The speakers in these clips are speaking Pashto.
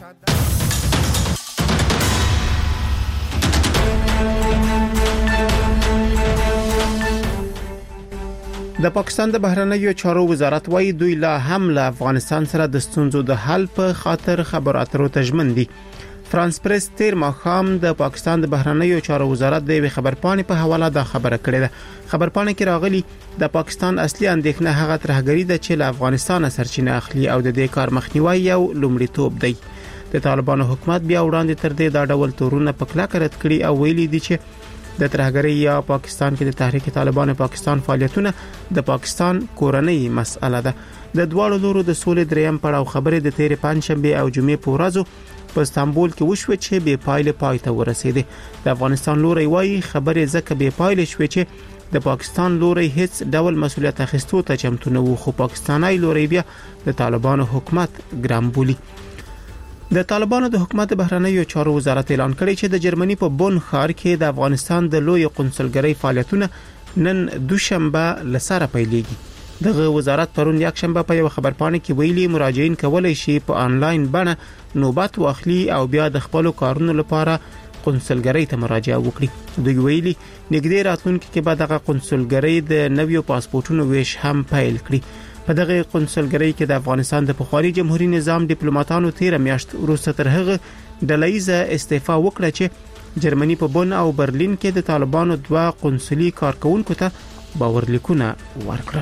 د پاکستان د بهرنیو چارو وزارت وايي دوی لا هم له افغانستان سره د ستونزو د حل په خاطر خبرو اترو ته ژمن دي. فرانس پریس تیر ماښام د پاکستان د بهرنیو چارو وزارت د خبرپاڼې په حواله دا خبره کړې ده. خبرپاڼې کې راغلي د پاکستان اصلي اندېښنه هغه ترهګری ده چې له افغانستان سرچینه اخلي او د دې کار مخنیوي یو لومړیتوب دی. د طالبانو حکومت بیا وړاندې تر دې دا ډول تورونه په کلکه رد کړي او ویلي دي چې د ترهګری یا پاکستان کې د تحریک طالبان پاکستان فعالیتونه د پاکستان کورنۍ مسأله ده. د دوه لورو د سولې دریم پړاو خبرې د تیر پنځشنبه او جمعې په ورځو په استانبول کې وشوه چې به پایله پای ته ورسېده. د افغانستان لوري وايي خبرې ځکه به پایله شوه چې د پاکستان لوري هیڅ ډول مسولیت اخیستو ته چمتو نه وو، خو پاکستاني لوري بیا د طالبانو حکومت ګرام بولی. د طالبانو د حکومت بهرنیو چارو وزارت اعلان کړی چې د جرمني په بون ښار کې د افغانستان د لوی قونسلګرۍ فعالیتونه نن دوشنبه لسره پیلېږي. دغه وزارت پرون یک شنبه په یو خبرپاڼه کې ویلي مراجعین کولای شي په انلاین بڼه نوبت واخلي او بیا د خپل کارونو لپاره قونسلګرۍ ته مراجعه وکړي. دوی ویلي نږدې راتلونکي کې به دغه قونسلګرۍ د نویو پاسپورتونو ویش هم پیل کړي. په دغه قونسلګرۍ کې د افغانستان د پخوانی جمهوریت نظام ډیپلوماټانو 13 میاشت وروسته تر هغه ډلهیزه استعفا وکړه چې جرمني په بون او برلین کې د طالبانو دوه قونسلي کارکونکو ته باورلیکونه ورکړل.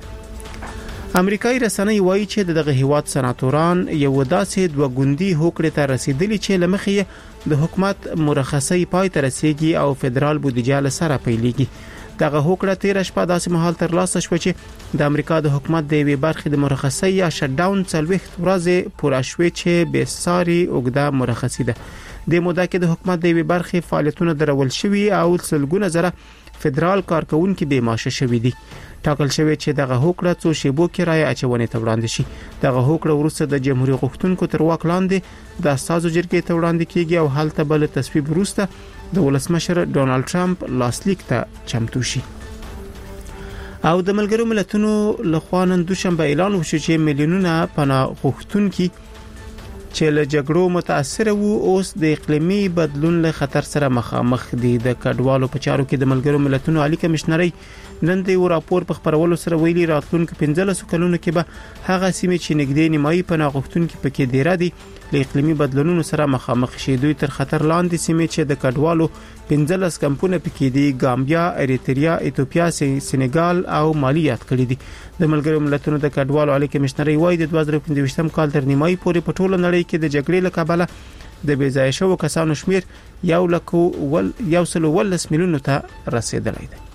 امریکایي رسنۍ وایي چې دغه هیواد سناتوران یو داسې دوه ګوندي هوکړې ته رسیدلی چې لمخې د حکومت مرخصي پای ته رسیدي او فدرال بودیجه لسره پیلېږي. دغه هوکړه تیر شپه داسې مهال تر لاسه شو چې د امریکا د حکومت د یوې برخې د مرخصي یا شټ ډاون 40 ورځې پوره شوې چې به ساري اوږده مرخصي ده. د موده کې د حکومت د یوې برخې فعالیتونه درول شوي او سلګونه زره فدرال کارکونکو به معاش شوي دي. ټاکل شوی چې دغه هوکړه څو شیبو کې رای اچونې ته وړاندې شي. دغه هوکړه وروسته د جمهوریت غوښتونکو تر واک لاندې د اساسو جرګې ته وړاندې کیږي او هلته بل تصویب وروسته د ولسمشر ډونالد ټرمپ لاسلیک ته چمتو شي. او د ملګرو ملتونو لخوا نن دوشنبه اعلان وشو چې میلیونونه پناه غوښتونکي چې له جګړو متاثر وو اوس د اقلیمي بدلون له خطر سره مخامخ دي. د کډوالو په چارو کې د ملګرو ملتونو عالی کمشنري نن د یو راپور په خبرولو سره ویلي راتلونکو 15 کلونو کې به هغه سیمې چې نږدې نیمایي پناه غوښتونکي پکې ډیر دي له اقلیمي بدلونونو سره مخامخ شي. دوی تر خطر لاندې سیمې چې د کډوالو 15 کمپونه پکې دي ګامبیا، اریتریا، ایتوپیا، سینیګال او مالی یاد کړي دي. د ملګرو ملتونو د کډوالو عالی کمشنري وايي د 2015 کال تر نیمایي پورې په ټوله نړۍ کې د جګړې له کبله د بې ځای شوو کسانو شمیر 1.1 میلیون ته رسیدلی دی.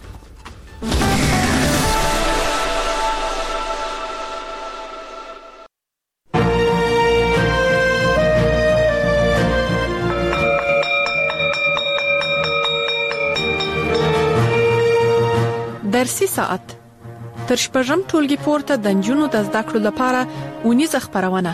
درسي ساعت تر شپږم ټولګي پورته د نجونو د زده کړو لپاره اونیزه خبرونه.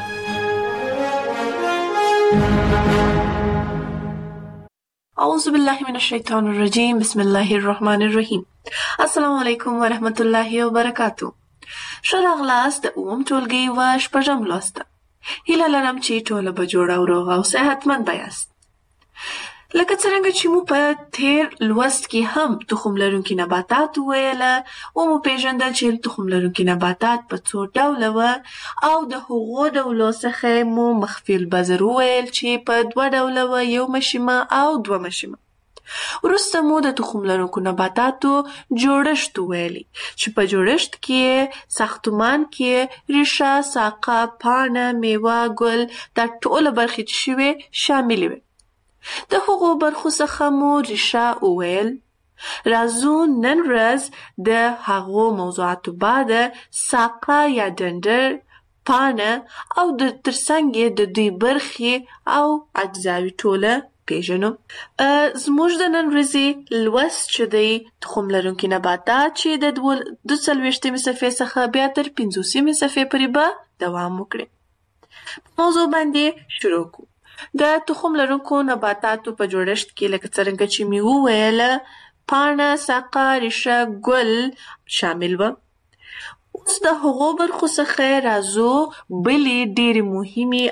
اعوذ بالله من الشیطان الرجیم، بسم الله الرحمن الرحیم. السلام علیکم ورحمت الله وبرکاتو. ښه راغلاست د اووم ټولګي و شپږم لوست. هیله لرم چې ټول به جوړ او روغ او صحتمند یاست. لکه څنګه چې مو په تیر لوست کې هم تخم لرونکي نباتات ویل او مو پیژندل چې تخم لرونکي نباتات په څو ډوله و او د هغو ډولو څخه مو مخفي البذر ویل چې په 2 ډوله و، یو مشیمه او 2 مشیمه. وروسته مو د تخم لرونکو نباتاتو جوړښت ویلي چې په جوړښت کې ساختمان کې ریښه، ساقه، پاڼه، میوه، ګل دا ټول برخې چې شوي شامل وي. د هغو برخو څخه مو ریښه وویل. راځو نن ورځ د هغو موضوعاتو بعد ساقه یا ډنډر، پاڼه او د ترڅنګ د دوی برخې او اجزاوي ټوله پیژنو. زموږ د نن ورځې لوست چې دی تخم لرونکي نباتات چې د 42 صفحې څخه بیا تر 50 صفحې پورې به دوام وکړي. موضوع باندې شروع کوو. د تخم لرونکو نباتاتو په جوړښت کې لکه څنګه چې می وویل پاڼه، ساقه، ریښه، ګل شامل و. اوس د هغو برخو څخه راځو بلې ډېرې مهمې